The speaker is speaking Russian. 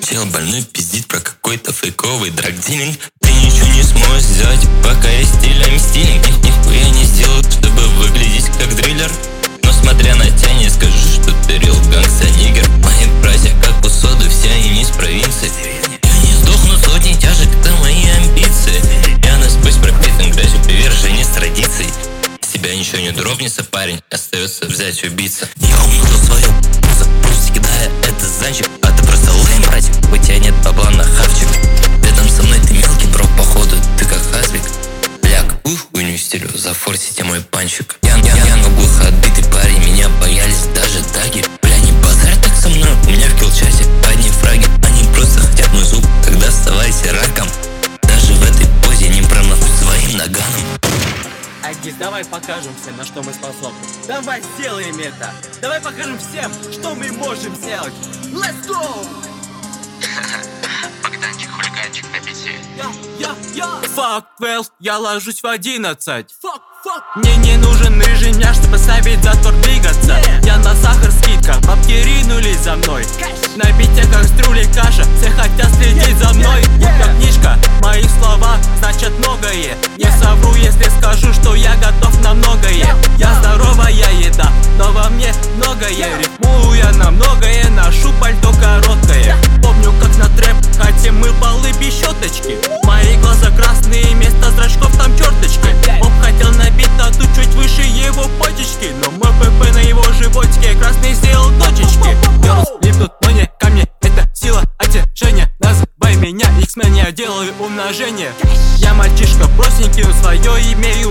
Чел больной пиздит про какой-то фейковый драгдилинг. Ты ничего не сможешь сделать, пока я стилями стилинг. Нихуя не сделаю, чтобы выглядеть как дриллер. Но смотря на тебя, не скажу, что ты рил гангста нигер. Мои братья как у соды, все они из провинции. Я не сдохну сотни тяжек, это мои амбиции. Я насквозь пропитан грязью приверженец традиций. С тебя ничего не дропнется, парень, остается взять убийца. Я умножу свою запуск, кидая это занчик. А ты просто лейм, братик, у тебя нет бабла на хавчик. Рядом со мной ты мелкий, бро, походу, ты как Хазбик. Бля, какую хуйню стилю, зафорсите мой панчик. Я наглухо отбитый парень, меня боялись даже таги. Бля, не базарь так со мной, у меня в киллчате одни фраги. Они просто хотят мой зуб, тогда оставайся раком. Даже в этой позе не промахнуть своим наганом. Айгиз, давай покажем всем, на что мы способны. Давай сделаем это. Давай покажем всем, что мы можем сделать. Let's go! Богданчик, хулиганчик на бите. Fuck 12, я ложусь в 11. Мне не нужен рыжий мяш, чтобы ставить затвор двигаться. Я на сахар скидка, бабки ринулись за мной. На бите как струли каша, все хотят следить за мной. Будто книжка, мои слова значат многое. Не совру, если скажу, что я готов на многое. Я здоровая еда, но во мне многое. Рифмую я на многое, ношу пальто короткое. Помню, как на трэп хотим мы полы без щеточки. Мои глаза красные, вместо зрачков там черточки. Поп хотел набить тату чуть выше его почечки, но мой ПП на его животике красный сделал точечки. Girls липнут, но не ко мне, это сила оттяжения. Называй меня X-Men, я делаю умножение. Я мальчишка простенький, но свое имею